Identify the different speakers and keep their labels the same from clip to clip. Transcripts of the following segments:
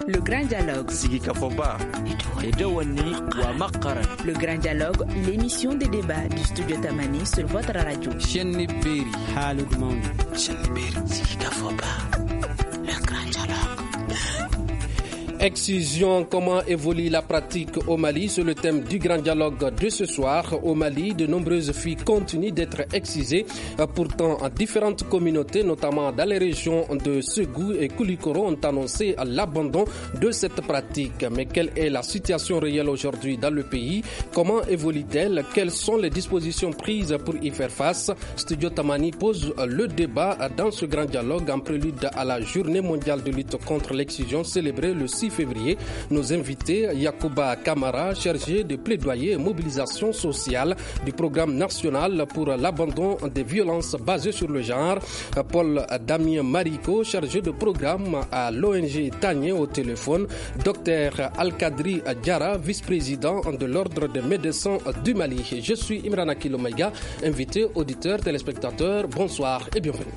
Speaker 1: Le grand dialogue. Le grand dialogue, l'émission des débats du studio Tamani sur votre radio. Le grand dialogue.
Speaker 2: Excision, comment évolue la pratique au Mali? C'est le thème du grand dialogue de ce soir. Au Mali, de nombreuses filles continuent d'être excisées. Pourtant, différentes communautés, notamment dans les régions de Ségou et Koulikoro, ont annoncé l'abandon de cette pratique. Mais quelle est la situation réelle aujourd'hui dans le pays? Comment évolue-t-elle? Quelles sont les dispositions prises pour y faire face? Studio Tamani pose le débat dans ce grand dialogue en prélude à la Journée mondiale de lutte contre l'excision célébrée le 6 février. Nos invités, Yacouba Kamara, chargé de plaidoyer et mobilisation sociale du programme national pour l'abandon des violences basées sur le genre. Paul Damien Marico, chargé de programme à l'ONG Tanier au téléphone. Dr Al-Kadri Diara, vice-président de l'Ordre des médecins du Mali. Je suis Imran Akilomaïga, invité, auditeur, téléspectateur. Bonsoir et bienvenue.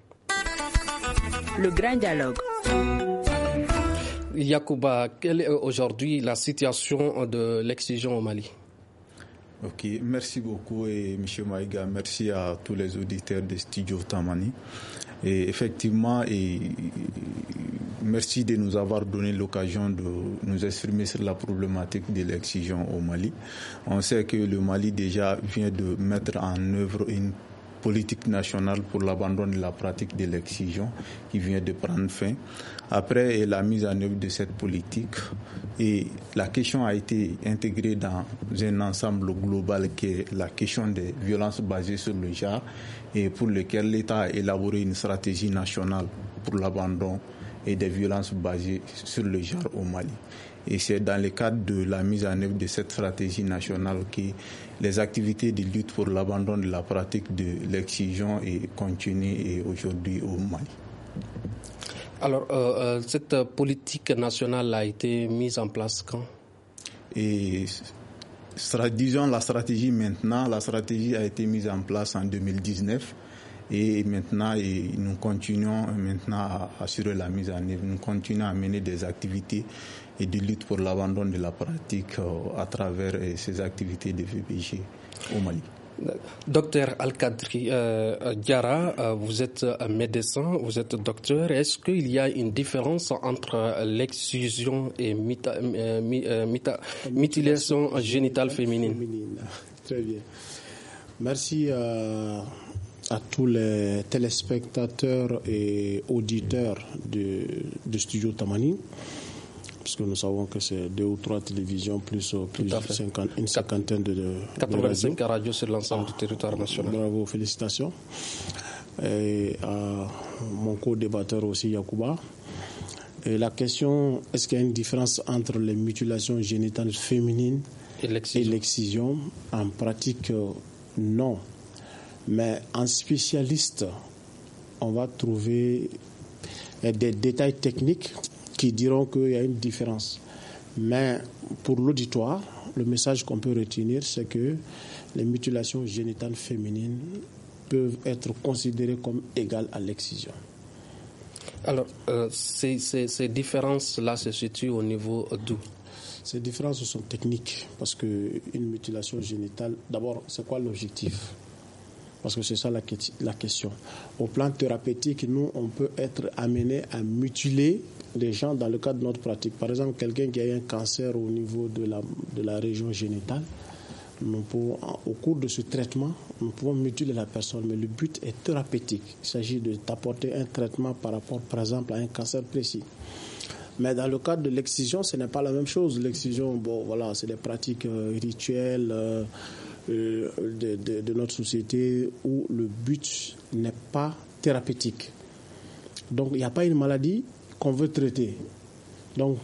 Speaker 1: Le grand dialogue.
Speaker 2: Yacouba, quelle est aujourd'hui la situation de l'excision au Mali?
Speaker 3: Ok, merci beaucoup et M. Maïga, merci à tous les auditeurs de Studio Tamani. Et effectivement, merci de nous avoir donné l'occasion de nous exprimer sur la problématique de l'excision au Mali. On sait que le Mali déjà vient de mettre en œuvre une politique nationale pour l'abandon de la pratique de l'excision qui vient de prendre fin. Après la mise en œuvre de cette politique, et la question a été intégrée dans un ensemble global qui est la question des violences basées sur le genre et pour lequel l'État a élaboré une stratégie nationale pour l'abandon et des violences basées sur le genre au Mali. Et c'est dans le cadre de la mise en œuvre de cette stratégie nationale que les activités de lutte pour l'abandon de la pratique de l'excision continuent aujourd'hui au Mali.
Speaker 2: Alors, cette politique nationale a été mise en place quand?
Speaker 3: Disons la stratégie a été mise en place en 2019. Et maintenant, nous continuons à assurer la mise en œuvre. Nous continuons à mener des activités et de lutte pour l'abandon de la pratique à travers ces activités de VPG au Mali.
Speaker 2: Docteur Al-Kadri Diara, vous êtes médecin, vous êtes docteur. Est-ce qu'il y a une différence entre l'excision et mutilation génitale féminine?
Speaker 4: Très bien. Merci à tous les téléspectateurs et auditeurs de Studio Tamani, puisque nous savons que c'est 2 ou 3 télévisions plus une cinquantaine de
Speaker 2: 85 radios sur l'ensemble du territoire national.
Speaker 4: Bravo, félicitations. Et à mon co-débatteur aussi, Yacouba. Et la question, est-ce qu'il y a une différence entre les mutilations génitales féminines et l'excision? En pratique, non. Mais en spécialiste, on va trouver des détails techniques qui diront qu'il y a une différence. Mais pour l'auditoire, le message qu'on peut retenir, c'est que les mutilations génitales féminines peuvent être considérées comme égales à l'excision.
Speaker 2: Alors, ces différences-là se situent au niveau d'où?
Speaker 4: Ces différences sont techniques, parce qu'une mutilation génitale, d'abord, c'est quoi l'objectif? Parce que c'est ça la question. Au plan thérapeutique, nous, on peut être amené à mutiler les gens dans le cadre de notre pratique. Par exemple, quelqu'un qui a eu un cancer au niveau de la région génitale, au cours de ce traitement, nous pouvons mutiler la personne, mais le but est thérapeutique. Il s'agit d'apporter un traitement par rapport, par exemple, à un cancer précis. Mais dans le cadre de l'excision, ce n'est pas la même chose. L'excision, c'est des pratiques rituelles de notre société où le but n'est pas thérapeutique. Donc, il n'y a pas une maladie qu'on veut traiter. Donc,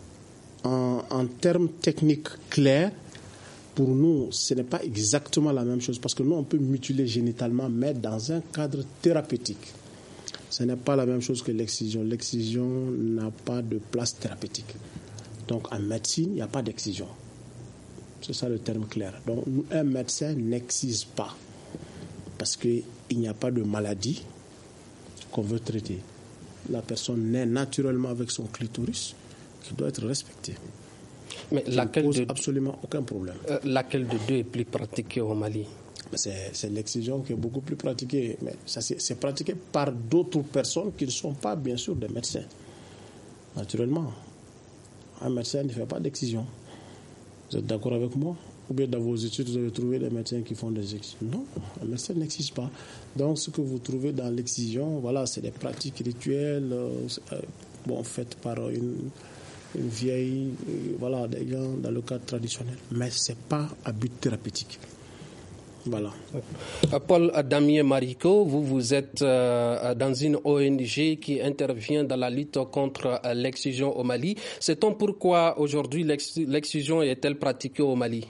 Speaker 4: en termes techniques clairs, pour nous, ce n'est pas exactement la même chose parce que nous, on peut mutiler génitalement, mais dans un cadre thérapeutique. Ce n'est pas la même chose que l'excision. L'excision n'a pas de place thérapeutique. Donc, en médecine, il n'y a pas d'excision. C'est ça le terme clair. Donc, un médecin n'excise pas parce qu'il n'y a pas de maladie qu'on veut traiter. La personne naît naturellement avec son clitoris qui doit être respectée.
Speaker 2: Mais laquelle
Speaker 4: ne pose absolument aucun problème.
Speaker 2: Laquelle de deux est plus pratiquée au Mali?
Speaker 4: C'est l'excision qui est beaucoup plus pratiquée, mais ça c'est pratiqué par d'autres personnes qui ne sont pas bien sûr des médecins. Naturellement, un médecin ne fait pas d'excision. Vous êtes d'accord avec moi? Ou bien dans vos études, vous avez trouvé des médecins qui font des excisions? Non, un médecin n'excise pas. Donc ce que vous trouvez dans l'excision, voilà, c'est des pratiques rituelles faites par une vieille, voilà, des gens dans le cadre traditionnel. Mais ce n'est pas à but thérapeutique. Voilà.
Speaker 2: Paul Damien Marico, vous êtes dans une ONG qui intervient dans la lutte contre l'excision au Mali. Sait-on pourquoi aujourd'hui l'excision est-elle pratiquée au Mali?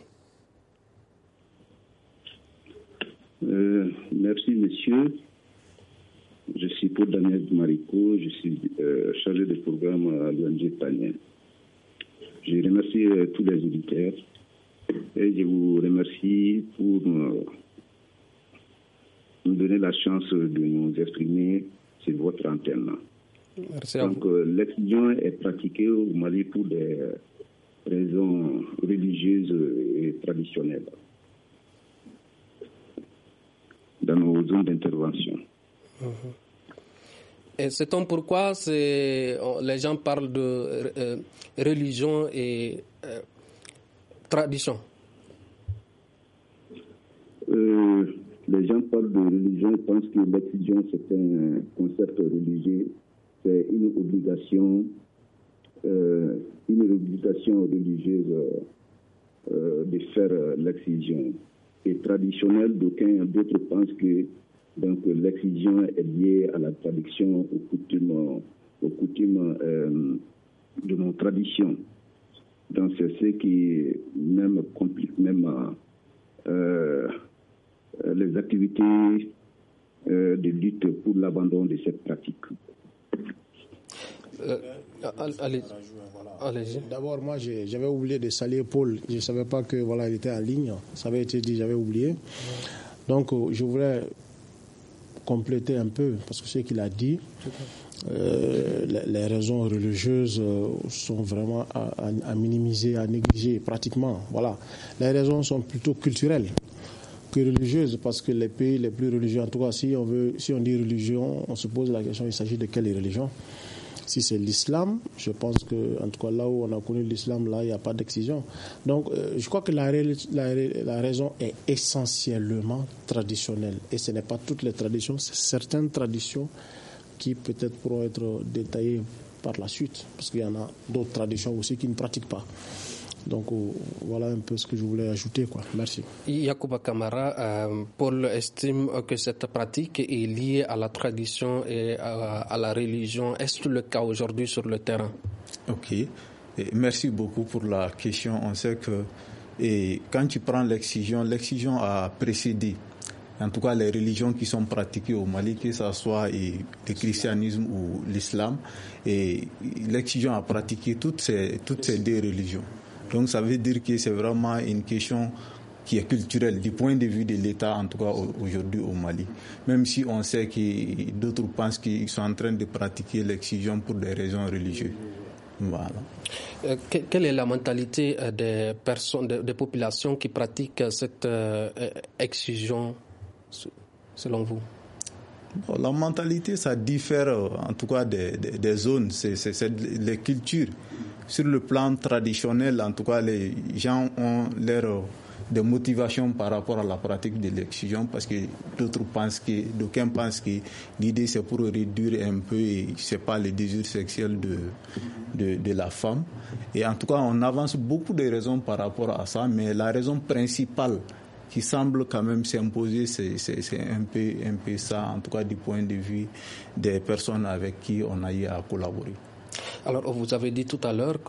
Speaker 5: Merci monsieur. Je suis Paul Damien Marico, je suis chargé de programme à l'ONG Panien. Je remercie tous les auditeurs. Et je vous remercie pour nous donner la chance de nous exprimer sur votre antenne.
Speaker 2: Merci à vous.
Speaker 5: Donc, l'excision est pratiquée au Mali pour des raisons religieuses et traditionnelles dans nos zones d'intervention.
Speaker 2: Et sait-on pourquoi les gens parlent de religion et tradition?
Speaker 5: Les gens parlent de religion, pensent que l'excision c'est un concept religieux, c'est une obligation religieuse de faire l'excision. Et traditionnelle, d'autres pensent que donc l'excision est liée à la tradition, aux coutumes de nos traditions. Donc c'est ce qui même complique les activités de lutte pour l'abandon de cette pratique.
Speaker 2: Allez-y.
Speaker 4: D'abord, moi, j'avais oublié de saluer Paul. Je ne savais pas que il était en ligne. Ça avait été dit, j'avais oublié. Donc, je voudrais compléter un peu, parce que ce qu'il a dit, les raisons religieuses sont vraiment à minimiser, à négliger pratiquement. Voilà. Les raisons sont plutôt culturelles que religieuses, parce que les pays les plus religieux, en tout cas, si on dit religion, on se pose la question, il s'agit de quelle religion? Si c'est l'islam, je pense que, en tout cas, là où on a connu l'islam, là, il n'y a pas d'excision. Donc, je crois que la raison est essentiellement traditionnelle. Et ce n'est pas toutes les traditions, c'est certaines traditions qui peut-être pourront être détaillées par la suite. Parce qu'il y en a d'autres traditions aussi qui ne pratiquent pas. Donc, voilà un peu ce que je voulais ajouter, quoi. Merci.
Speaker 2: Yacouba Camara, Paul estime que cette pratique est liée à la tradition et à la religion. Est-ce le cas aujourd'hui sur le terrain?
Speaker 3: Ok. Merci beaucoup pour la question. On sait que quand tu prends l'excision a précédé, en tout cas les religions qui sont pratiquées au Mali, que ce soit le christianisme ou l'islam, et l'excision a pratiqué toutes ces deux religions. Donc ça veut dire que c'est vraiment une question qui est culturelle du point de vue de l'État, en tout cas aujourd'hui au Mali. Même si on sait que d'autres pensent qu'ils sont en train de pratiquer l'excision pour des raisons religieuses. Voilà.
Speaker 2: Quelle est la mentalité des personnes, des populations qui pratiquent cette excision selon vous?
Speaker 3: Bon, la mentalité, ça diffère en tout cas des zones, c'est les cultures. Sur le plan traditionnel, en tout cas, les gens ont des motivations par rapport à la pratique de l'excision, parce que d'aucuns pensent que l'idée c'est pour réduire un peu, et c'est pas le désir sexuel de la femme. Et en tout cas, on avance beaucoup de raisons par rapport à ça, mais la raison principale qui semble quand même s'imposer, c'est un peu ça, en tout cas du point de vue des personnes avec qui on a eu à collaborer.
Speaker 2: Alors, vous avez dit tout à l'heure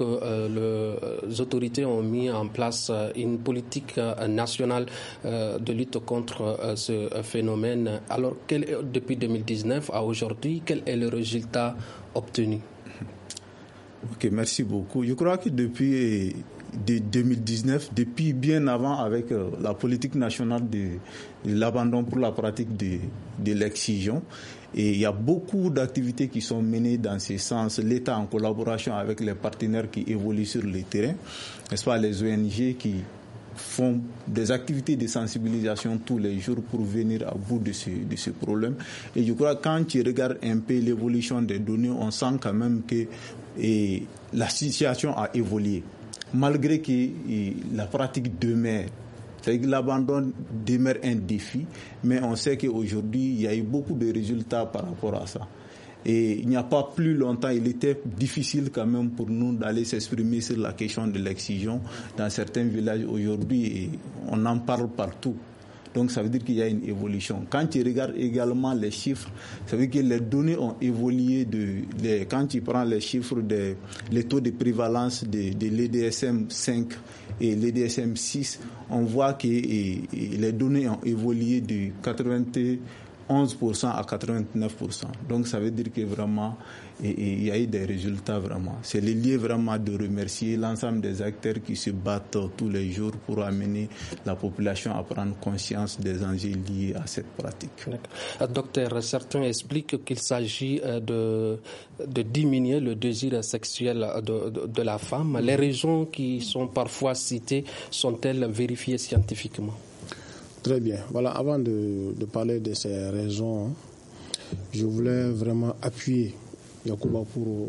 Speaker 2: que les autorités ont mis en place une politique nationale de lutte contre ce phénomène. Alors, depuis 2019 à aujourd'hui, quel est le résultat obtenu?
Speaker 3: Ok, merci beaucoup. Je crois que depuis de 2019, depuis bien avant avec la politique nationale de l'abandon pour la pratique de l'excision. Et il y a beaucoup d'activités qui sont menées dans ce sens. L'État en collaboration avec les partenaires qui évoluent sur le terrain, n'est-ce pas, les ONG qui font des activités de sensibilisation tous les jours pour venir à bout de ce problème. Et je crois que quand tu regardes un peu l'évolution des données, on sent quand même que la situation a évolué. Malgré que la pratique demeure, c'est-à-dire que l'abandon demeure un défi, mais on sait qu'aujourd'hui, il y a eu beaucoup de résultats par rapport à ça. Et il n'y a pas plus longtemps, il était difficile quand même pour nous d'aller s'exprimer sur la question de l'excision dans certains villages aujourd'hui, et on en parle partout. Donc ça veut dire qu'il y a une évolution. Quand tu regardes également les chiffres, ça veut dire que les données ont évolué. Quand tu prends les chiffres les taux de prévalence de l'EDSM 5 et l'EDSM 6, on voit que les données ont évolué de 91% à 89%. Donc ça veut dire que vraiment il y a eu des résultats vraiment. C'est le lieu vraiment de remercier l'ensemble des acteurs qui se battent tous les jours pour amener la population à prendre conscience des enjeux liés à cette pratique.
Speaker 2: Docteur, certains expliquent qu'il s'agit de diminuer le désir sexuel de la femme. Les raisons qui sont parfois citées sont-elles vérifiées scientifiquement?
Speaker 4: Très bien. Voilà, avant de parler de ces raisons, je voulais vraiment appuyer Yacouba pour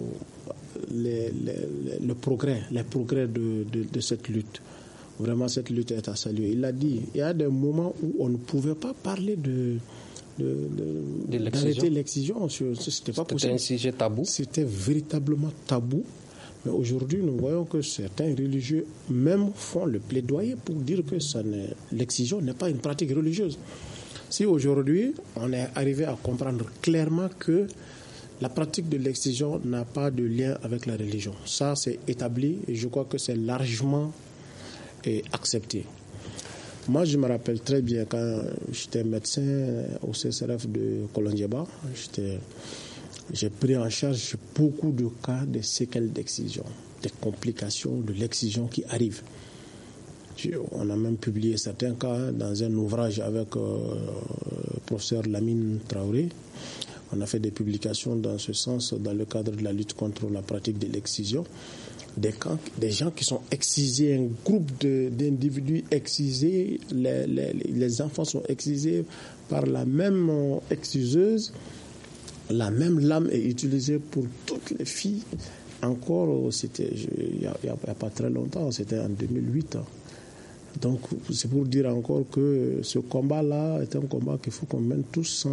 Speaker 4: les progrès de cette lutte. Vraiment, cette lutte est à saluer. Il a dit, il y a des moments où on ne pouvait pas parler d'arrêter l'excision. C'était pas possible.
Speaker 2: C'était un sujet tabou.
Speaker 4: C'était véritablement tabou. Mais aujourd'hui, nous voyons que certains religieux même font le plaidoyer pour dire que l'excision n'est pas une pratique religieuse. Si aujourd'hui, on est arrivé à comprendre clairement que la pratique de l'excision n'a pas de lien avec la religion. Ça, c'est établi et je crois que c'est largement accepté. Moi, je me rappelle très bien quand j'étais médecin au CSRF de Kolondieba, j'ai pris en charge beaucoup de cas de séquelles d'excision, des complications de l'excision qui arrivent. On a même publié certains cas dans un ouvrage avec le professeur Lamine Traoré. On a fait des publications dans ce sens dans le cadre de la lutte contre la pratique de l'excision. Des gens qui sont excisés, un groupe d'individus excisés, les enfants sont excisés par la même exciseuse. La même lame est utilisée pour toutes les filles. Encore, il n'y a pas très longtemps, c'était en 2008. Donc, c'est pour dire encore que ce combat-là est un combat qu'il faut qu'on mène tous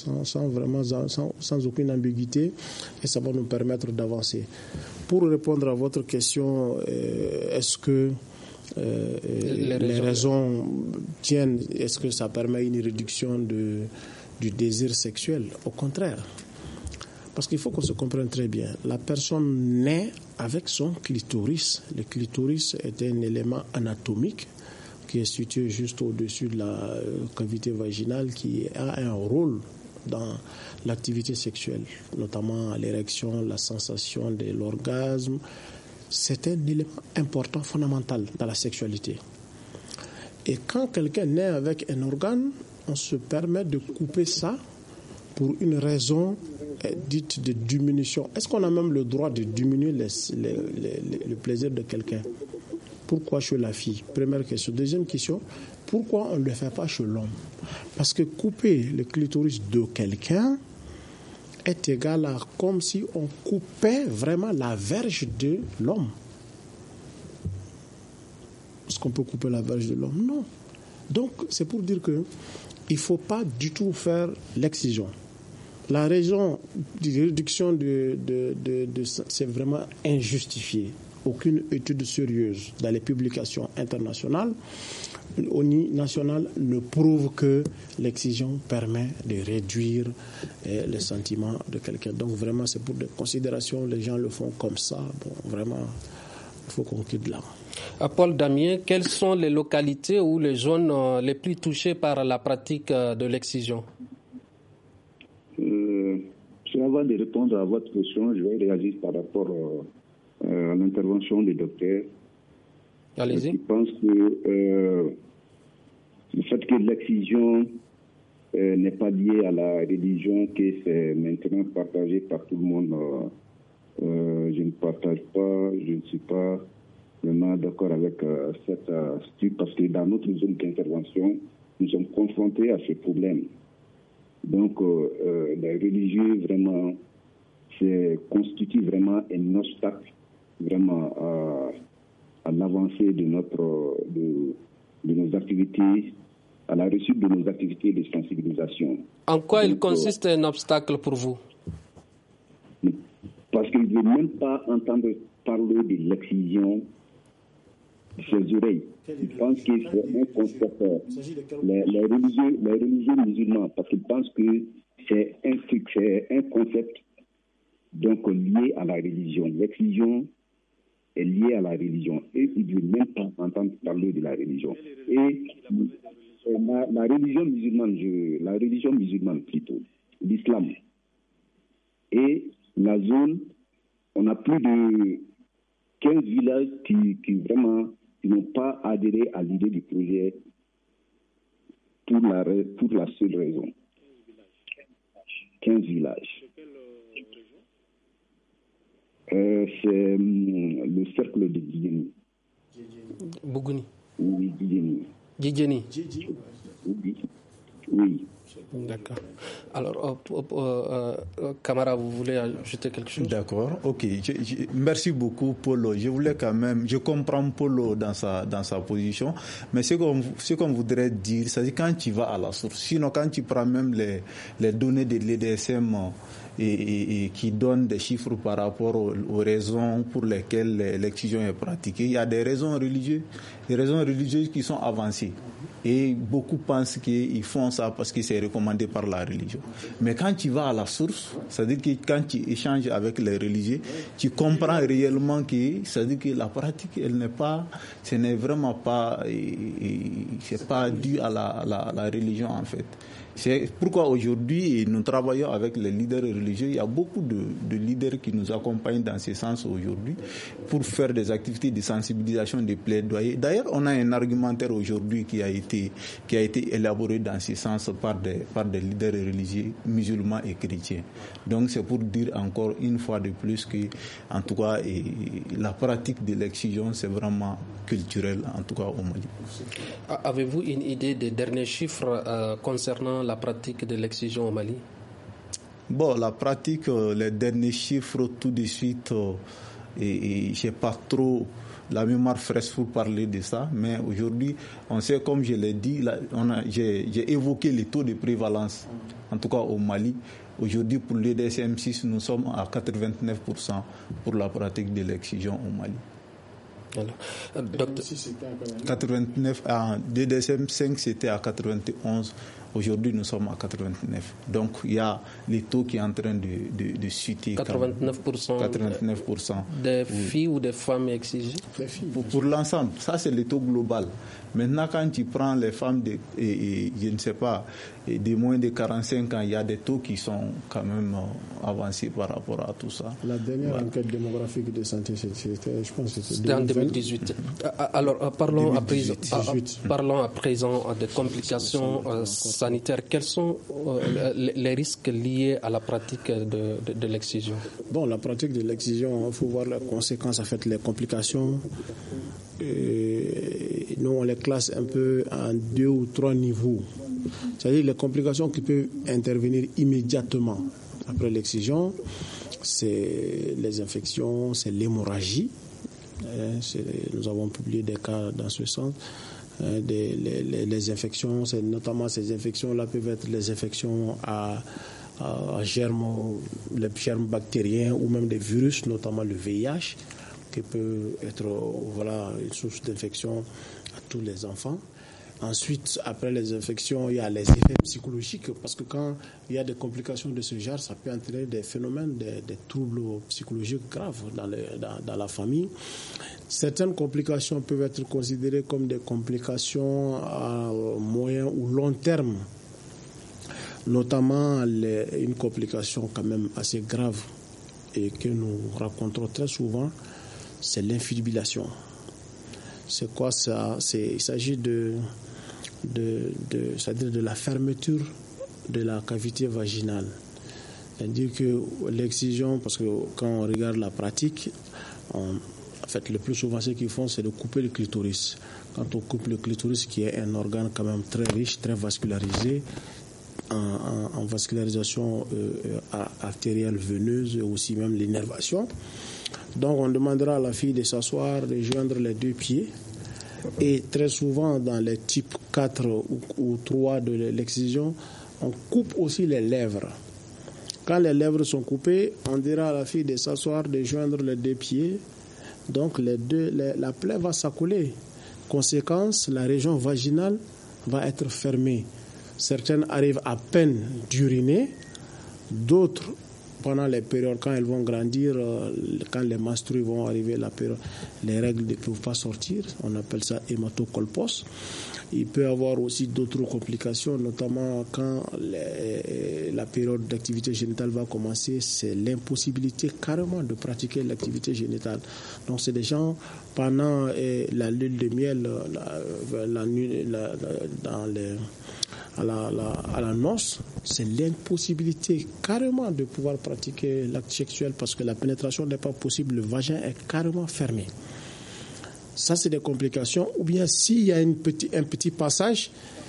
Speaker 4: sans aucune ambiguïté, et ça va nous permettre d'avancer. Pour répondre à votre question, est-ce que les raisons tiennent, est-ce que ça permet une réduction du désir sexuel? Au contraire. Parce qu'il faut qu'on se comprenne très bien. La personne naît avec son clitoris. Le clitoris est un élément anatomique qui est situé juste au-dessus de la cavité vaginale, qui a un rôle dans l'activité sexuelle, notamment l'érection, la sensation de l'orgasme. C'est un élément important, fondamental dans la sexualité. Et quand quelqu'un naît avec un organe, on se permet de couper ça pour une raison dite de diminution. Est-ce qu'on a même le droit de diminuer le plaisir de quelqu'un? Pourquoi chez la fille? Première question. Deuxième question, pourquoi on ne le fait pas chez l'homme? Parce que couper le clitoris de quelqu'un est égal à comme si on coupait vraiment la verge de l'homme. Est-ce qu'on peut couper la verge de l'homme? Non. Donc, c'est pour dire que il ne faut pas du tout faire l'excision. La raison de réduction c'est vraiment injustifié. Aucune étude sérieuse dans les publications internationales au niveau national ne prouve que l'excision permet de réduire les sentiments de quelqu'un. Donc vraiment, c'est pour des considérations, les gens le font comme ça. Bon, vraiment, il faut qu'on quitte là.
Speaker 2: Paul Damien, quelles sont les localités ou les zones les plus touchées par la pratique de l'excision?
Speaker 5: Avant de répondre à votre question, je vais réagir par rapport à l'intervention du docteur.
Speaker 2: Allez-y.
Speaker 5: Je pense que le fait que l'excision n'est pas liée à la religion, que c'est maintenant partagé par tout le monde, je ne partage pas, je ne suis pas vraiment d'accord avec cette attitude, parce que dans notre zone d'intervention, nous sommes confrontés à ce problème. Donc, les religieux, vraiment, constituent vraiment un obstacle vraiment à l'avancée de nos activités, à la réussite de nos activités de sensibilisation.
Speaker 2: En quoi il consiste un obstacle pour vous?
Speaker 5: Parce qu'ils ne veulent même pas entendre parler de l'excision de ses oreilles. Ils pensent que c'est un concept. Les religieux musulmans, parce qu'ils pensent que c'est un concept donc lié à la religion. L'excision est liée à la religion. Et ils ne veulent même pas entendre parler de la religion. Et la religion musulmane plutôt, l'islam. Et la zone, on a plus de 15 villages qui vraiment n'ont pas adhéré à l'idée du projet pour la seule raison. 15 villages. C'est le cercle de Djidjeni.
Speaker 2: Bougouni.
Speaker 5: Oui, Djidjeni.
Speaker 2: Djidjeni.
Speaker 5: Oui.
Speaker 2: D'accord. Alors, Camara, vous voulez ajouter quelque chose?
Speaker 3: D'accord, ok. Merci beaucoup, Polo. Je comprends Polo dans sa position, mais ce qu'on voudrait dire, c'est quand tu vas à la source. Sinon, quand tu prends même les données de l'EDSM et qui donnent des chiffres par rapport aux raisons pour lesquelles l'excision est pratiquée, il y a des raisons religieuses qui sont avancées. Et beaucoup pensent qu'ils font ça parce que c'est recommandé par la religion. Mais quand tu vas à la source, c'est-à-dire que quand tu échanges avec les religieux, tu comprends réellement que, c'est-à-dire que la pratique, ce n'est vraiment pas, c'est pas dû à la religion en fait. C'est pourquoi aujourd'hui, nous travaillons avec les leaders religieux. Il y a beaucoup de leaders qui nous accompagnent dans ce sens aujourd'hui pour faire des activités de sensibilisation, de plaidoyer. D'ailleurs, on a un argumentaire aujourd'hui qui a été élaboré dans ce sens par des leaders religieux musulmans et chrétiens. Donc, c'est pour dire encore une fois de plus que, en tout cas, la pratique de l'excision, c'est vraiment culturel, en tout cas au Mali.
Speaker 2: Avez-vous une idée des derniers chiffres concernant la pratique de l'excision au Mali?
Speaker 3: Bon, la pratique, les derniers chiffres, tout de suite, je n'ai pas trop la mémoire fraîche pour parler de ça, mais aujourd'hui, on sait, comme je l'ai dit, j'ai évoqué les taux de prévalence, en tout cas au Mali. Aujourd'hui, pour le DSM-6, nous sommes à 89% pour la pratique de l'excision au Mali.
Speaker 2: Alors,
Speaker 3: 89, en DSM-5, c'était à 91. Aujourd'hui, nous sommes à 89. Donc, il y a les taux qui sont en train de chuter.
Speaker 2: 89%. Des filles ou des femmes exigées?
Speaker 3: Pour l'ensemble. Ça, c'est le taux global. Maintenant, quand tu prends les femmes je ne sais pas, de moins de 45 ans, il y a des taux qui sont quand même avancés par rapport à tout ça.
Speaker 4: La dernière enquête démographique de santé, je pense que
Speaker 2: c'était en 2018. Alors, parlons à présent des complications sanitaires. Quels sont les risques liés à la pratique de l'excision?
Speaker 4: Bon, la pratique de l'excision, il faut voir les conséquences, en fait, les complications. Nous, on les classe un peu en 2 ou 3 niveaux. C'est-à-dire les complications qui peuvent intervenir immédiatement après l'excision, c'est les infections, c'est l'hémorragie. Nous avons publié des cas dans ce sens. Les infections, notamment ces infections-là peuvent être les infections à germes, les germes bactériens ou même des virus, notamment le VIH, qui peut être une source d'infection à tous les enfants. Ensuite, après les infections, il y a les effets psychologiques, parce que quand il y a des complications de ce genre, ça peut entraîner des phénomènes, des troubles psychologiques graves dans la famille. Certaines complications peuvent être considérées comme des complications à moyen ou long terme, notamment une complication quand même assez grave et que nous rencontrons très souvent, c'est l'infibulation. C'est quoi ça? Il s'agit c'est-à-dire de la fermeture de la cavité vaginale. C'est-à-dire que l'excision, parce que quand on regarde la pratique, en fait, le plus souvent, ce qu'ils font, c'est de couper le clitoris. Quand on coupe le clitoris, qui est un organe quand même très riche, très vascularisé, en vascularisation artérielle veineuse et aussi même l'innervation. Donc, on demandera à la fille de s'asseoir, de joindre les deux pieds. Et très souvent, dans les types 4 ou 3 de l'excision, on coupe aussi les lèvres. Quand les lèvres sont coupées, on dira à la fille de s'asseoir, de joindre les deux pieds. Donc, la plaie va s'accouler. Conséquence, la région vaginale va être fermée. Certaines arrivent à peine d'uriner, d'autres, pendant les périodes, quand elles vont grandir, quand les menstrues vont arriver, les règles ne peuvent pas sortir. On appelle ça hématocolpos. Il peut y avoir aussi d'autres complications, notamment quand la période d'activité génitale va commencer, c'est l'impossibilité carrément de pratiquer l'activité génitale. Donc c'est des gens, pendant la lune de miel, à la noce, c'est l'impossibilité carrément de pouvoir pratiquer l'acte sexuel parce que la pénétration n'est pas possible, le vagin est carrément fermé. Ça, c'est des complications. Ou bien, s'il y a un petit passage,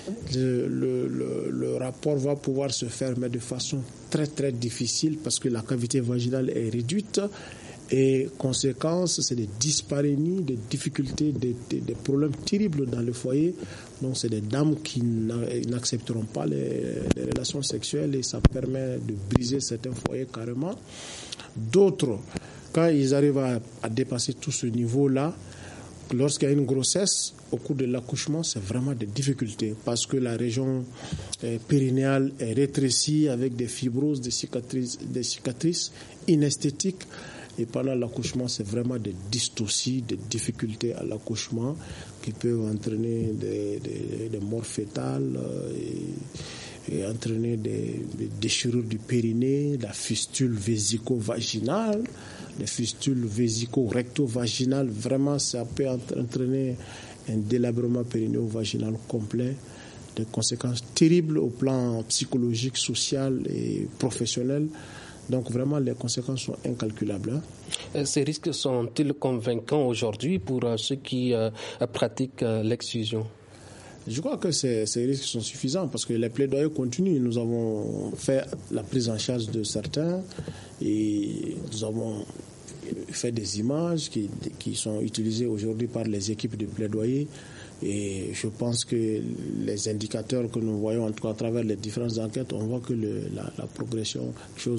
Speaker 4: le rapport va pouvoir se faire, mais de façon très, très difficile parce que la cavité vaginale est réduite. Et conséquence, c'est des dysparénies, des difficultés, des problèmes terribles dans le foyer. Donc, c'est des dames qui n'accepteront pas les relations sexuelles et ça permet de briser certains foyers carrément. D'autres, quand ils arrivent à dépasser tout ce niveau-là, lorsqu'il y a une grossesse, au cours de l'accouchement, c'est vraiment des difficultés parce que la région périnéale est rétrécie avec des fibroses, des cicatrices inesthétiques. Et pendant l'accouchement, c'est vraiment des dystocies, des difficultés à l'accouchement qui peuvent entraîner des morts fétales et entraîner des déchirures du périnée, la fistule vésico-vaginale, les fistules vésico-recto-vaginales. Vraiment, ça peut entraîner un délabrement périnéo-vaginal complet, des conséquences terribles au plan psychologique, social et professionnel. Donc vraiment, les conséquences sont incalculables.
Speaker 2: Ces risques sont-ils convaincants aujourd'hui pour ceux qui pratiquent l'excision?
Speaker 4: Je crois que ces risques sont suffisants parce que les plaidoyers continuent. Nous avons fait la prise en charge de certains et nous avons fait des images qui sont utilisées aujourd'hui par les équipes de plaidoyer. Et je pense que les indicateurs que nous voyons, en tout cas à travers les différentes enquêtes, on voit que la progression,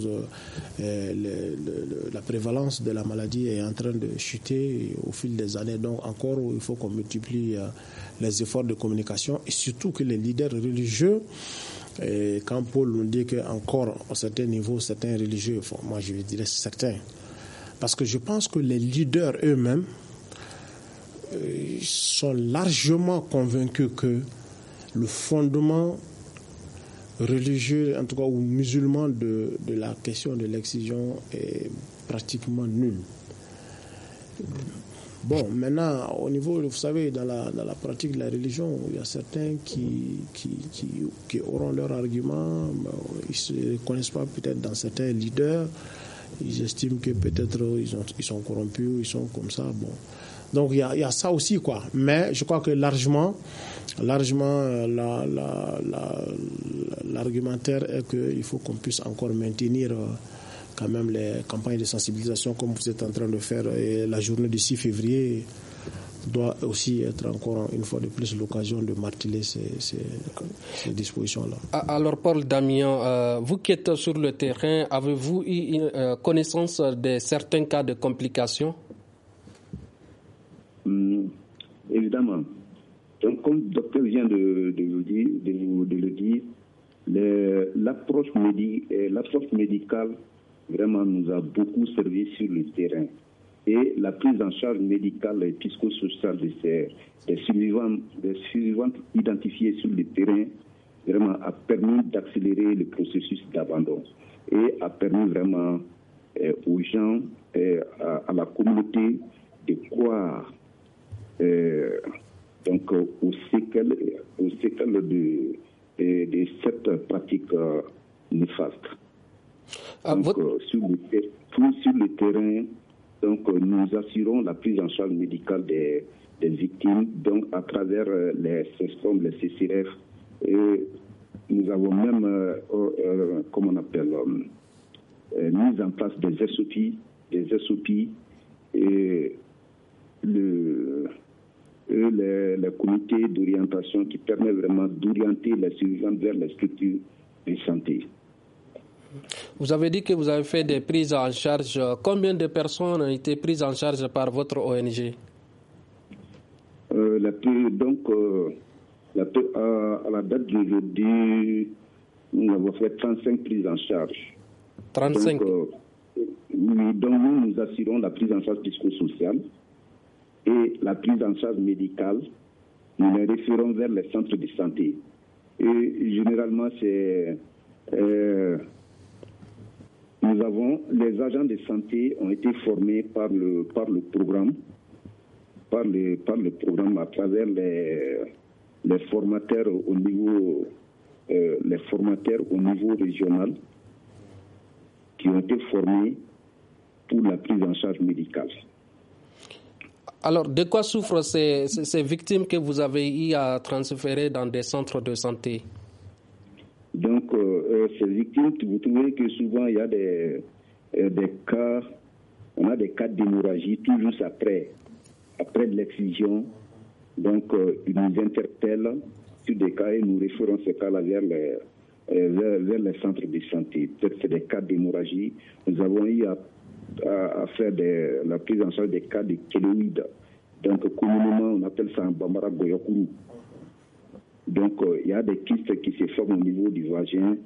Speaker 4: la prévalence de la maladie est en train de chuter au fil des années. Donc encore, il faut qu'on multiplie les efforts de communication et surtout que les leaders religieux, quand Paul nous dit qu'encore à certains niveaux, certains religieux, moi je dirais certains, parce que je pense que les leaders eux-mêmes sont largement convaincus que le fondement religieux, en tout cas ou musulman de la question de l'excision est pratiquement nul. Bon, maintenant, au niveau, vous savez, dans la pratique de la religion, il y a certains qui auront leur argument, ils ne se reconnaissent pas peut-être dans certains leaders, ils estiment que peut-être ils sont corrompus, ils sont comme ça, bon. Donc il y a ça aussi, quoi. Mais je crois que largement l'argumentaire est qu'il faut qu'on puisse encore maintenir quand même les campagnes de sensibilisation comme vous êtes en train de faire. Et la journée du 6 février doit aussi être encore une fois de plus l'occasion de marteler ces dispositions-là.
Speaker 2: Alors Paul Damien, vous qui êtes sur le terrain, avez-vous eu connaissance de certains cas de complications?
Speaker 5: Évidemment. Donc, comme le docteur vient de le dire, l'approche médicale vraiment nous a beaucoup servi sur le terrain. Et la prise en charge médicale et psychosociale des survivantes identifiées sur le terrain vraiment a permis d'accélérer le processus d'abandon et a permis vraiment aux gens, à la communauté de croire séquelles de cette pratique néfaste. Donc, sur le terrain, donc, nous assurons la prise en charge médicale des victimes, donc à travers les CESCOM, les CCRF, et nous avons même, mis en place des SOP et les comités d'orientation qui permettent vraiment d'orienter les survivants vers les structures de santé.
Speaker 2: Vous avez dit que vous avez fait des prises en charge. Combien de personnes ont été prises en charge par votre ONG? À la date d'aujourd'hui, nous avons fait 35 prises en charge. 35. Donc nous assurons la prise en charge psychosociale et la prise en charge médicale. Nous les référons vers les centres de santé. Et généralement, les agents de santé ont été formés par le programme, à travers les formateurs au niveau régional qui ont été formés pour la prise en charge médicale. Alors, de quoi souffrent ces victimes que vous avez eu à transférer dans des centres de santé?
Speaker 5: Donc, ces victimes, vous trouvez que souvent il y a des cas, on a des cas d'hémorragie tout juste après l'excision. Donc, ils nous interpellent sur des cas et nous référons ces cas-là vers les centres de santé. Peut-être c'est des cas d'hémorragie. Nous avons eu à faire la prise en charge des cas de kéloïdes. Donc, communément, on appelle ça un bambara goyokuru. Donc, il y a des kystes qui se forment au niveau du vagin.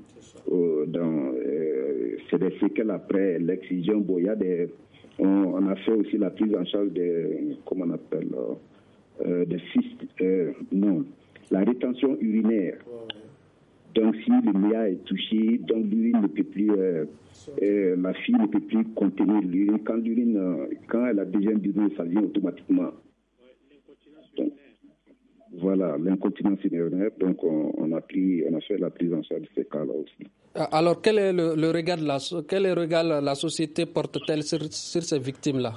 Speaker 5: C'est des séquelles après l'excision. Bon, il y a on a fait aussi la prise en charge des fistes. La rétention urinaire. Donc, si le méa est touché, donc l'urine ne peut plus, la fille ne peut plus contenir l'urine. Quand elle a besoin d'urine, ça vient automatiquement. Donc, voilà, l'incontinence urinaire. Donc, on a fait la prise en charge de ces cas-là aussi.
Speaker 2: Alors, quel est le regard la société porte-t-elle sur ces victimes-là?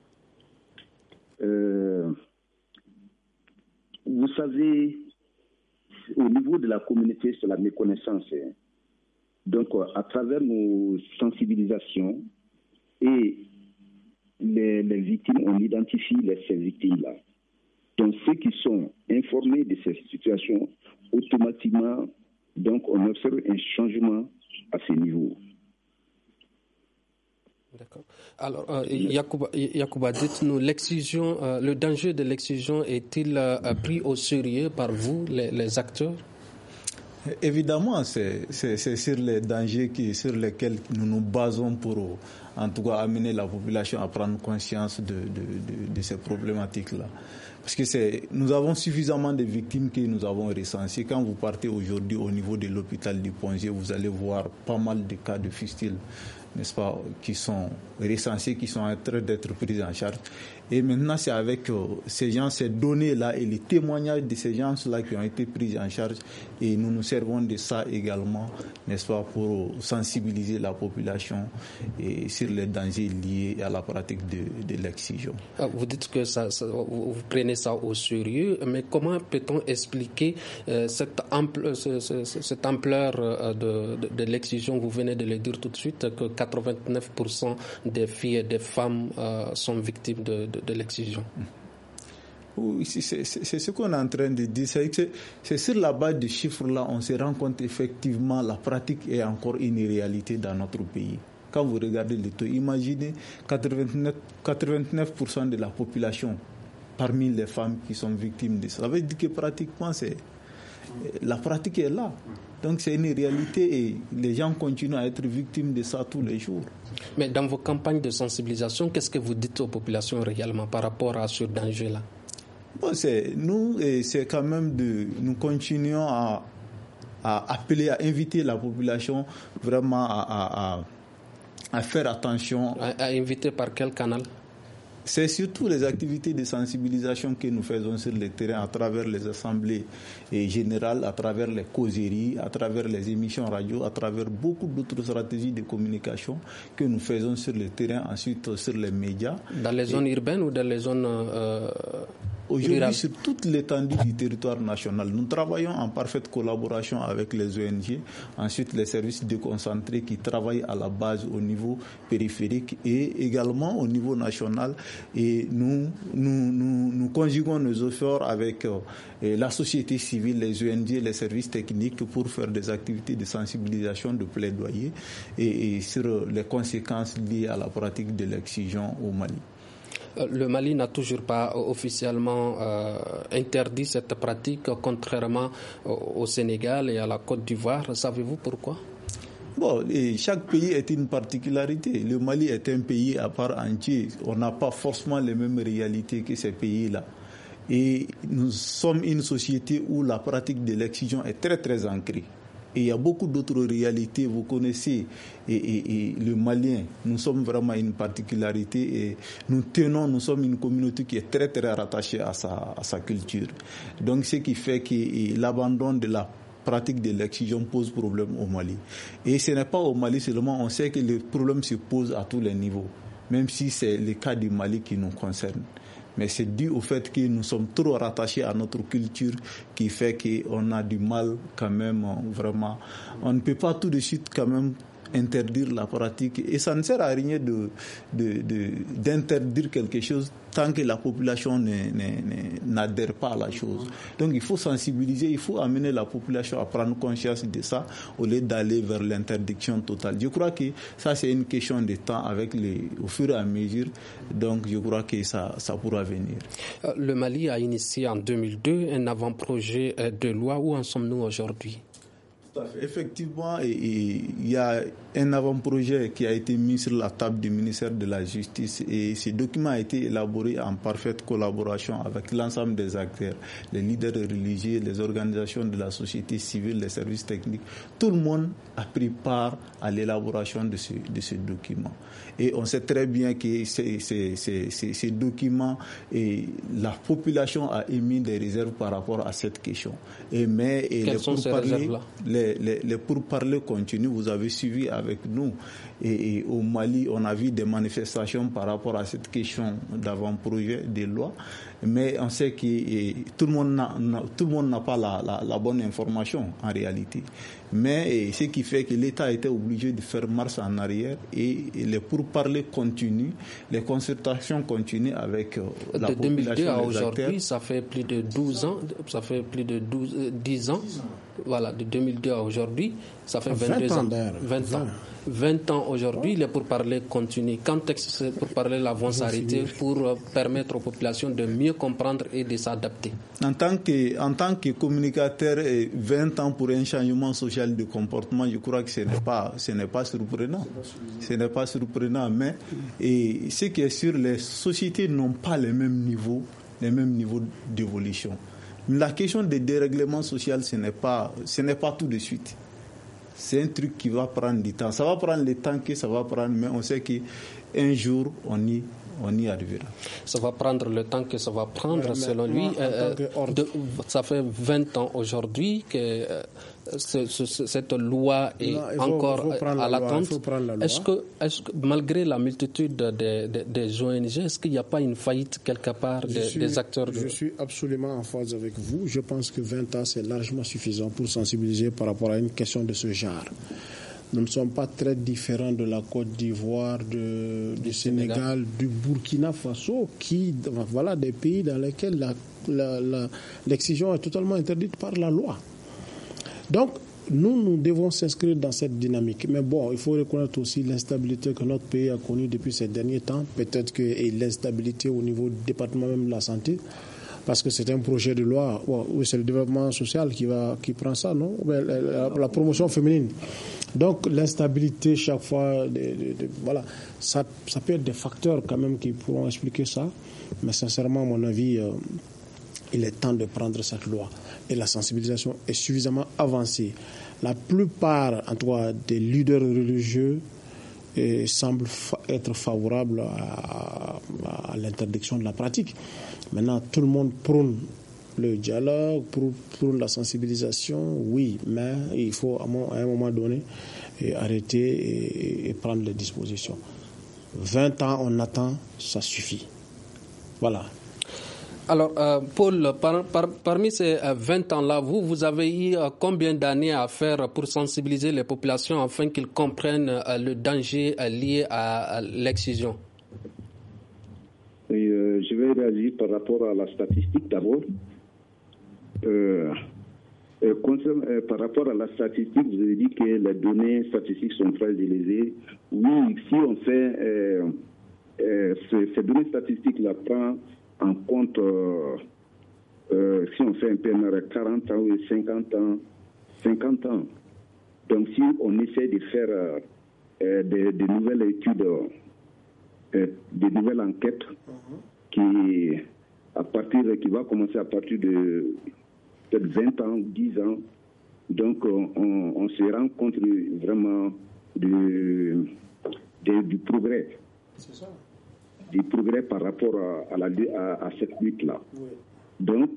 Speaker 5: Vous savez, au niveau de la communauté, c'est la méconnaissance. Donc, à travers nos sensibilisations et les victimes, on identifie ces victimes-là. Donc, ceux qui sont informés de ces situations, automatiquement, donc, on observe un changement à ce niveau.
Speaker 2: D'accord. Alors, Yacouba, dites-nous, l'excision, le danger de l'excision est-il pris au sérieux par vous, les acteurs?
Speaker 3: Évidemment, c'est sur les dangers sur lesquels nous nous basons pour, en tout cas, amener la population à prendre conscience de ces problématiques-là. Parce que nous avons suffisamment de victimes que nous avons recensées. Quand vous partez aujourd'hui au niveau de l'hôpital du Pongier, vous allez voir pas mal de cas de fistules, n'est-ce pas, qui sont recensés, qui sont en train d'être pris en charge. Et maintenant, c'est avec ces données-là et les témoignages de ces gens-là qui ont été pris en charge. Et nous nous servons de ça également, n'est-ce pas, pour sensibiliser la population et sur les dangers liés à la pratique de l'excision.
Speaker 2: Vous dites que vous prenez ça au sérieux, mais comment peut-on expliquer cette ampleur de l'excision? Vous venez de le dire tout de suite, que 89% des filles et des femmes sont victimes de l'excision.
Speaker 3: Oui, c'est ce qu'on est en train de dire. C'est sur la base de chiffres-là, on se rend compte effectivement la pratique est encore une réalité dans notre pays. Quand vous regardez les taux, imaginez 89% de la population parmi les femmes qui sont victimes de ça. Ça veut dire que pratiquement la pratique est là. Donc c'est une réalité et les gens continuent à être victimes de ça tous les jours.
Speaker 2: Mais dans vos campagnes de sensibilisation, qu'est-ce que vous dites aux populations réellement par rapport à ce danger-là?
Speaker 3: Bon, c'est quand même nous continuons à appeler, à inviter la population vraiment à faire attention.
Speaker 2: À inviter par quel canal?
Speaker 3: c'est surtout les activités de sensibilisation que nous faisons sur le terrain à travers les assemblées générales, à travers les causeries, à travers les émissions radio, à travers beaucoup d'autres stratégies de communication que nous faisons sur le terrain, ensuite sur les médias.
Speaker 2: Dans les zones urbaines ou dans les zones
Speaker 3: aujourd'hui, sur toute l'étendue du territoire national, nous travaillons en parfaite collaboration avec les ONG, ensuite les services déconcentrés qui travaillent à la base au niveau périphérique et également au niveau national. Et nous conjuguons nos efforts avec la société civile, les ONG, les services techniques pour faire des activités de sensibilisation, de plaidoyer et sur les conséquences liées à la pratique de l'excision au Mali.
Speaker 2: Le Mali n'a toujours pas officiellement interdit cette pratique, contrairement au Sénégal et à la Côte d'Ivoire. Savez-vous pourquoi?
Speaker 3: Bon, et chaque pays est une particularité. Le Mali est un pays à part entier. On n'a pas forcément les mêmes réalités que ces pays-là. Et nous sommes une société où la pratique de l'excision est très très ancrée. Et il y a beaucoup d'autres réalités, vous connaissez, et le Malien, nous sommes vraiment une particularité et nous sommes une communauté qui est très très rattachée à sa culture. Donc ce qui fait que l'abandon de la pratique de l'excision pose problème au Mali. Et ce n'est pas au Mali seulement, on sait que le problème se pose à tous les niveaux, même si c'est le cas du Mali qui nous concerne. Mais c'est dû au fait que nous sommes trop rattachés à notre culture qui fait qu'on a du mal quand même, vraiment. On ne peut pas tout de suite quand même interdire la pratique et ça ne sert à rien d'interdire quelque chose tant que la population n'adhère pas à la chose. Donc il faut sensibiliser, il faut amener la population à prendre conscience de ça au lieu d'aller vers l'interdiction totale. Je crois que ça c'est une question de temps au fur et à mesure, donc je crois que ça pourra venir.
Speaker 2: Le Mali a initié en 2002 un avant-projet de loi. Où en sommes-nous aujourd'hui?
Speaker 3: Effectivement, il y a un avant-projet qui a été mis sur la table du ministère de la Justice et ce document a été élaboré en parfaite collaboration avec l'ensemble des acteurs, les leaders religieux, les organisations de la société civile, les services techniques. Tout le monde a pris part à l'élaboration de ce document. Et on sait très bien que ces documents, la population a émis des réserves par rapport à cette question.
Speaker 2: Quelles sont ces réserves-là?
Speaker 3: Les pourparlers continuent, vous avez suivi avec nous. Et au Mali, on a vu des manifestations par rapport à cette question d'avant-projet de loi. Mais on sait que tout le monde n'a pas la bonne information en réalité. Mais ce qui fait que l'État était obligé de faire marche en arrière et les pourparlers continuent, les concertations continuent avec la population.
Speaker 2: De 2002 à aujourd'hui, ça fait plus de 12 ans, ça fait plus de 10 ans. Voilà, de 2002 à aujourd'hui, ça fait 22 ans. 20 ans aujourd'hui, les pourparlers continuent. Quand est-ce que pour parler vont s'arrêter pour permettre aux populations de mieux comprendre et de s'adapter?
Speaker 3: En tant que communicateur, 20 ans pour un changement social de comportement, je crois que ce n'est pas surprenant. Ce n'est pas surprenant, mais ce qui est sûr, les sociétés n'ont pas les mêmes niveaux d'évolution. La question des dérèglements sociaux, ce n'est pas tout de suite. C'est un truc qui va prendre du temps. Ça va prendre le temps que ça va prendre, mais on sait qu'un jour, on y arrivera.
Speaker 2: Ça va prendre le temps que ça va prendre, selon lui. Ça fait 20 ans aujourd'hui que cette loi est encore à l'attente. Est-ce que malgré la multitude des ONG, est-ce qu'il n'y a pas une faillite quelque part des acteurs?
Speaker 4: Je suis absolument en phase avec vous. Je pense que 20 ans, c'est largement suffisant pour sensibiliser par rapport à une question de ce genre. Nous ne sommes pas très différents de la Côte d'Ivoire, du Sénégal, du Burkina Faso, des pays dans lesquels l'excision est totalement interdite par la loi. Donc, nous devons s'inscrire dans cette dynamique. Mais bon, il faut reconnaître aussi l'instabilité que notre pays a connue depuis ces derniers temps. Peut-être que l'instabilité au niveau du département même de la santé, parce que c'est un projet de loi, oui, c'est le développement social qui prend ça, non? La promotion féminine. Donc l'instabilité chaque fois, ça peut être des facteurs quand même qui pourront expliquer ça. Mais sincèrement, à mon avis, il est temps de prendre cette loi. Et la sensibilisation est suffisamment avancée. La plupart, en tout cas, des leaders religieux semble être favorable à l'interdiction de la pratique. Maintenant, tout le monde prône le dialogue, prône la sensibilisation, oui, mais il faut à un moment donné arrêter et prendre les dispositions. 20 ans, on attend, ça suffit. Voilà.
Speaker 2: Alors, Paul, parmi ces 20 ans-là, vous avez eu combien d'années à faire pour sensibiliser les populations afin qu'ils comprennent le danger lié à l'excision?
Speaker 5: Je vais réagir par rapport à la statistique d'abord. Par rapport à la statistique, vous avez dit que les données statistiques sont très élevées. Oui, si on fait ces données statistiques-là prend en compte si on fait un PNR à 40 ans ou 50 ans. Donc si on essaie de faire des nouvelles études, des nouvelles enquêtes qui va commencer à partir de peut-être 20 ans ou 10 ans, donc on se rend compte vraiment du progrès.
Speaker 4: C'est ça.
Speaker 5: Du progrès par rapport à cette lutte-là. Oui. Donc,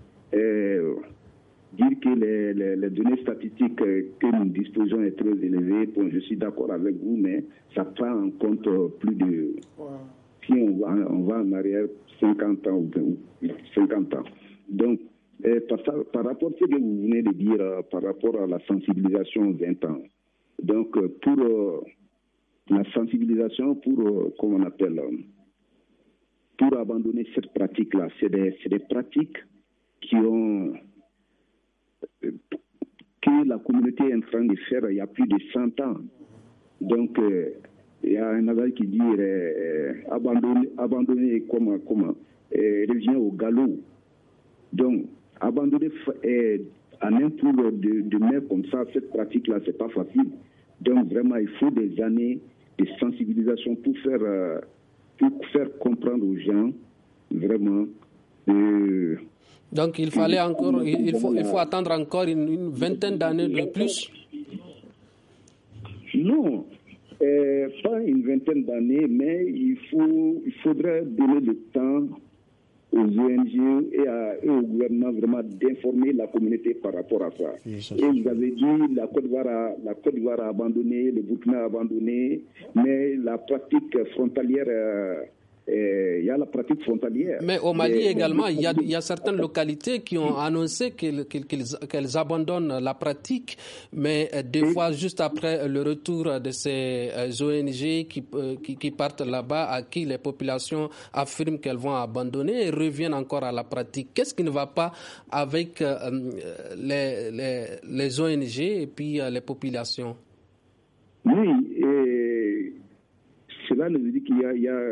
Speaker 5: dire que les données statistiques que nous disposons est très élevées, bon, je suis d'accord avec vous, mais ça prend en compte plus de... Ouais. Si on va en arrière 50 ans ou 50 ans. Donc, par rapport à ce que vous venez de dire, par rapport à la sensibilisation 20 ans, donc pour la sensibilisation, comment on appelle, pour abandonner cette pratique-là, c'est des pratiques que la communauté est en train de faire il y a plus de 100 ans. Donc, il y a un adage qui dit abandonner revient au galop. Donc, abandonner à un tour de mer comme ça, cette pratique-là, c'est pas facile. Donc, vraiment, il faut des années de sensibilisation pour faire comprendre aux gens vraiment.
Speaker 2: Donc il fallait encore, il faut attendre encore une vingtaine d'années de plus.
Speaker 5: Non, pas une vingtaine d'années, mais il faudrait donner le temps aux ONG et au gouvernement vraiment d'informer la communauté par rapport à ça. Oui, et vous avez dit la Côte d'Ivoire a abandonné, le Burkina a abandonné, mais la pratique frontalière, il y a la pratique frontalière.
Speaker 2: Mais au Mali également, il y a certaines localités qui ont annoncé qu'elles abandonnent la pratique, mais des fois, juste après le retour de ces ONG qui partent là-bas, à qui les populations affirment qu'elles vont abandonner et reviennent encore à la pratique. Qu'est-ce qui ne va pas avec les ONG et puis les populations?
Speaker 5: Oui, cela nous dit qu'il y a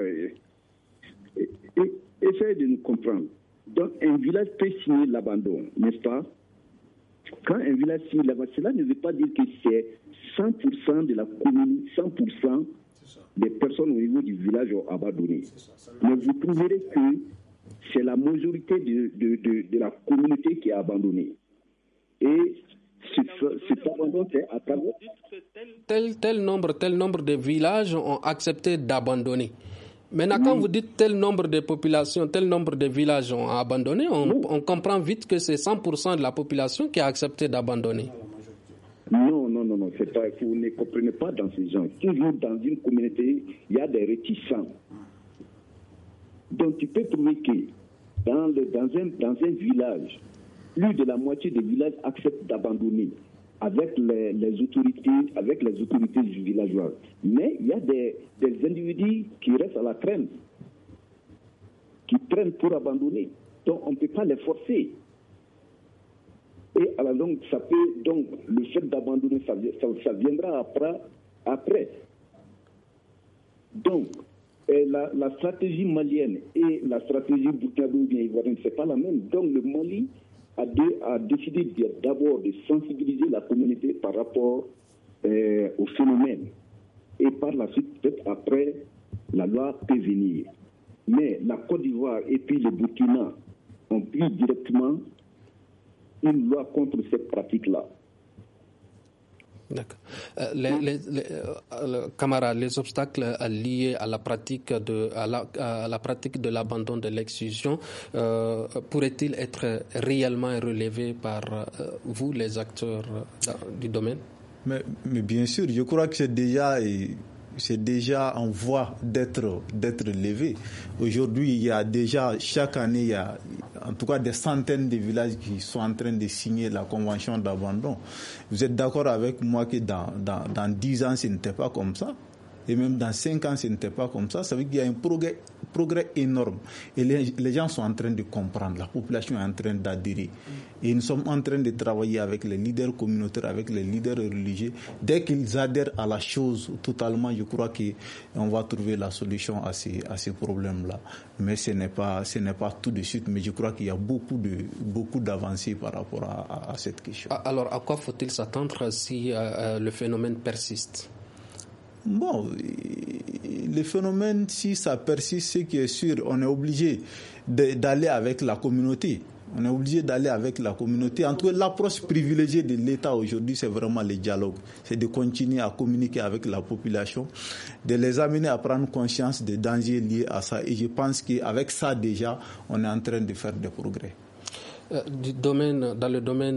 Speaker 5: essayez de nous comprendre. Donc, un village peut signer l'abandon, n'est-ce pas? Quand un village signe l'abandon, cela ne veut pas dire que c'est 100% de la commune, 100% des personnes au niveau du village ont abandonné. Mais vous trouverez que c'est la majorité de la communauté qui a abandonné. Et cet abandon, c'est à travers...
Speaker 2: Tel nombre de villages ont accepté d'abandonner. Maintenant, quand vous dites tel nombre de populations, tel nombre de villages ont abandonné, on comprend vite que c'est 100% de la population qui a accepté d'abandonner.
Speaker 5: Non, c'est pas, vous ne comprenez pas dans ces gens. Toujours dans une communauté, il y a des réticents. Donc tu peux trouver que dans un village, plus de la moitié des villages acceptent d'abandonner avec les autorités villageoises. Mais il y a des individus qui restent à la traîne, qui traînent pour abandonner. Donc on ne peut pas les forcer. Et à la longue, le fait d'abandonner, ça viendra après. Donc, la stratégie malienne et la stratégie burkinabé-ivoirienne, c'est pas la même. Donc le Mali a décidé d'abord de sensibiliser la communauté par rapport au phénomène. Et par la suite, peut-être après, la loi peut venir. Mais la Côte d'Ivoire et puis le Burkina ont pris directement une loi contre cette pratique-là.
Speaker 2: D'accord. Camarades, les obstacles liés à la pratique de l'abandon de l'excision pourraient-ils être réellement relevés par vous, les acteurs du domaine?
Speaker 3: Mais bien sûr, je crois que c'est déjà en voie d'être levé. Aujourd'hui, il y a déjà, chaque année, il y a en tout cas des centaines de villages qui sont en train de signer la convention d'abandon. Vous êtes d'accord avec moi que dans 10 ans, ce n'était pas comme ça? Et même dans 5 ans, ce n'était pas comme ça. Ça veut dire qu'il y a un progrès énorme. Et les gens sont en train de comprendre. La population est en train d'adhérer. Et nous sommes en train de travailler avec les leaders communautaires, avec les leaders religieux. Dès qu'ils adhèrent à la chose totalement, je crois qu'on va trouver la solution à ces problèmes-là. Mais ce n'est pas tout de suite. Mais je crois qu'il y a beaucoup d'avancées par rapport à cette question.
Speaker 2: Alors, à quoi faut-il s'attendre si le phénomène persiste?
Speaker 3: Bon, le phénomène, si ça persiste, ce qui est sûr, on est obligé d'aller avec la communauté. On est obligé d'aller avec la communauté. En tout cas, l'approche privilégiée de l'État aujourd'hui, c'est vraiment le dialogue. C'est de continuer à communiquer avec la population, de les amener à prendre conscience des dangers liés à ça. Et je pense qu'avec ça, déjà, on est en train de faire des progrès.
Speaker 2: Dans le domaine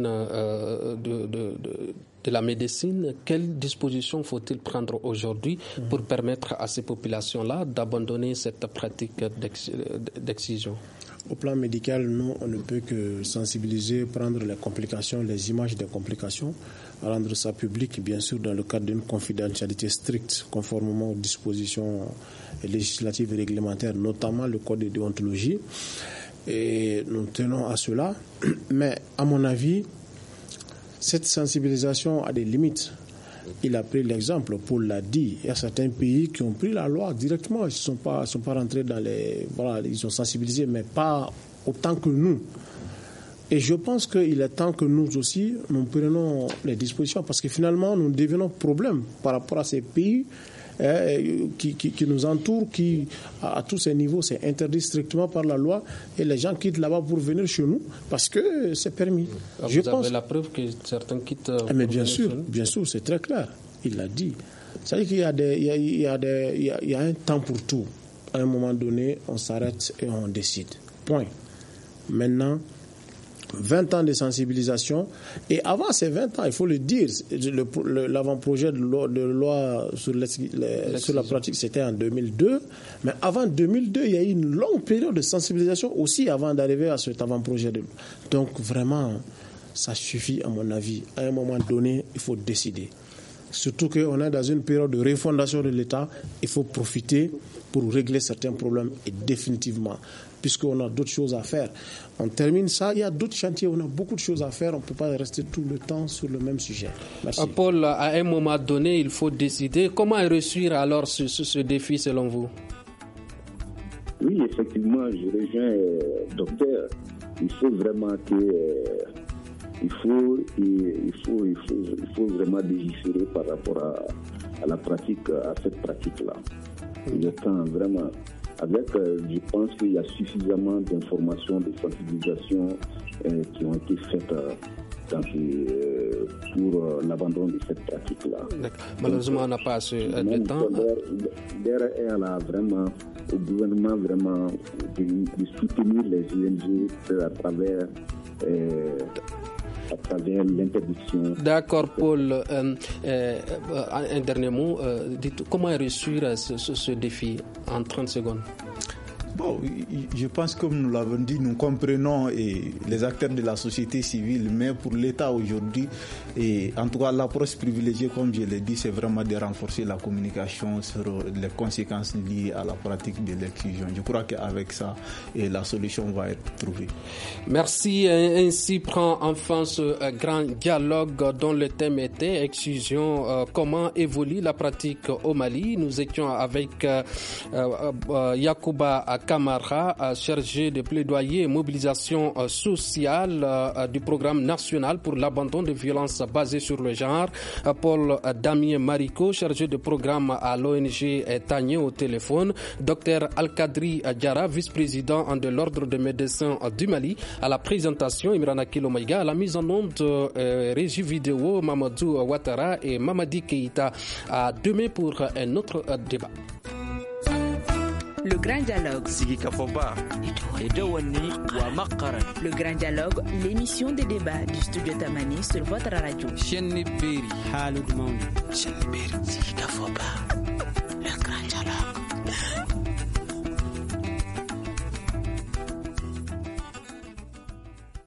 Speaker 2: de la médecine, quelles dispositions faut-il prendre aujourd'hui pour permettre à ces populations-là d'abandonner cette pratique d'excision?
Speaker 4: Au plan médical, nous, on ne peut que sensibiliser, prendre les complications, les images des complications, rendre ça public, bien sûr, dans le cadre d'une confidentialité stricte, conformément aux dispositions législatives et réglementaires, notamment le code de déontologie. Et nous tenons à cela. Mais, à mon avis, cette sensibilisation a des limites. Il a pris l'exemple, Paul l'a dit. Il y a certains pays qui ont pris la loi directement. Ils ne sont pas rentrés dans les... Voilà, ils sont sensibilisés, mais pas autant que nous. Et je pense qu'il est temps que nous aussi, nous prenions les dispositions, parce que finalement, nous devenons problème par rapport à ces pays qui nous entourent, qui, à tous ces niveaux, c'est interdit strictement par la loi, et les gens quittent là-bas pour venir chez nous, parce que c'est permis.
Speaker 2: Vous avez la preuve que certains quittent
Speaker 4: mais bien sûr, c'est très clair. Il l'a dit. C'est-à-dire qu'il y a un temps pour tout. À un moment donné, on s'arrête et on décide. Point. Maintenant, 20 ans de sensibilisation. Et avant ces 20 ans, il faut le dire, l'avant-projet de loi sur la pratique, c'était en 2002. Mais avant 2002, il y a eu une longue période de sensibilisation aussi avant d'arriver à cet avant-projet de loi. Donc vraiment, ça suffit à mon avis. À un moment donné, il faut décider. Surtout qu'on est dans une période de refondation de l'État, il faut profiter pour régler certains problèmes et définitivement, puisqu'on a d'autres choses à faire. On termine ça, il y a d'autres chantiers, on a beaucoup de choses à faire, on ne peut pas rester tout le temps sur le même sujet. Merci.
Speaker 2: Paul, à un moment donné, il faut décider. Comment réussir alors ce défi selon vous?
Speaker 5: Oui, effectivement, je rejoins docteur. Il faut vraiment il faut vraiment légiférer par rapport à la pratique, à cette pratique-là. Il est temps vraiment. Je pense qu'il y a suffisamment d'informations, de sensibilisation qui ont été faites pour l'abandon de cette pratique-là.
Speaker 2: Malheureusement, on n'a pas assez de temps.
Speaker 5: L'air est là vraiment au gouvernement vraiment de soutenir les ONG à travers l'interdiction.
Speaker 2: D'accord, Paul. Un dernier mot. Dites, comment réussir ce défi en 30 secondes?
Speaker 3: Bon, je pense que comme nous l'avons dit, nous comprenons les acteurs de la société civile, mais pour l'État aujourd'hui, et en tout cas l'approche privilégiée, comme je l'ai dit, c'est vraiment de renforcer la communication sur les conséquences liées à la pratique de l'excision. Je crois qu'avec ça, la solution va être trouvée.
Speaker 2: Merci. Ainsi prend enfin ce grand dialogue dont le thème était excision. Comment évolue la pratique au Mali? Nous étions avec Yacouba Kamara, chargé de plaidoyer et mobilisation sociale du programme national pour l'abandon de violences basées sur le genre. Paul Damien Marico, chargé de programme à l'ONG Tanier au téléphone. Dr Al-Kadri Diara, vice-président de l'Ordre des médecins du Mali. À la présentation, Imrana Kilomaïga. À la mise en onde, régie vidéo, Mamadou Ouattara et Mamadi Keïta. À demain pour un autre débat.
Speaker 1: Le Grand Dialogue. Le Grand Dialogue, l'émission des débats du studio Tamani sur votre radio.